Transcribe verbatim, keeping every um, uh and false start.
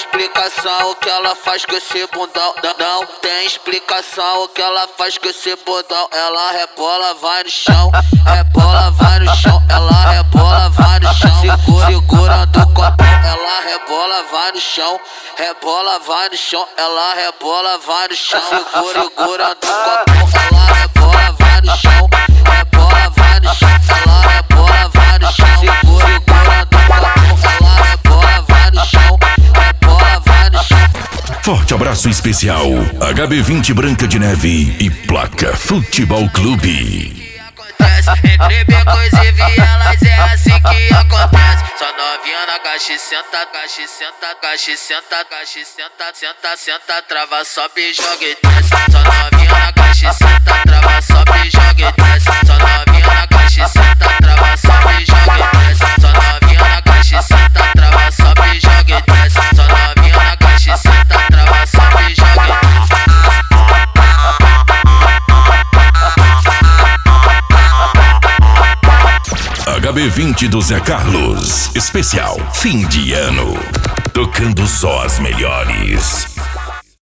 explicação o que ela faz com esse bundão. Não, não tem explicação o que ela faz com esse bundão. Ela rebola, vai no chão, rebola, vai no chão. Ela rebola, vai no chão, segura, segurando o copão. Ela rebola, vai no chão, rebola, vai no chão. Ela rebola, vai no chão, segura, segurando o copão. Ela rebola, vai no chão, rebola, vai no chão. Ela rebola, vai no chão, segura, segurando o copão. Ela rebola, vai no chão, rebola, vai no chão. Forte abraço especial H B vinte Branca de Neve e Placa Futebol Clube. Entre becos e vielas é assim que acontece. Só novinha na caixa, senta, caixa, senta, caixa, senta, caixa, senta, senta, senta, trava, sobe, joga e desce. Só novinha na caixa, senta, trava, sobe, joga e desce. Só novinha na caixa, senta, trava, sobe, joga e desce. Só novinha na caixa, senta, trava, sobe, joga e desce. Só novinha na caixa, senta, trava, sobe, joga e desce. H B vinte do Zé Carlos, especial fim de ano, tocando só as melhores.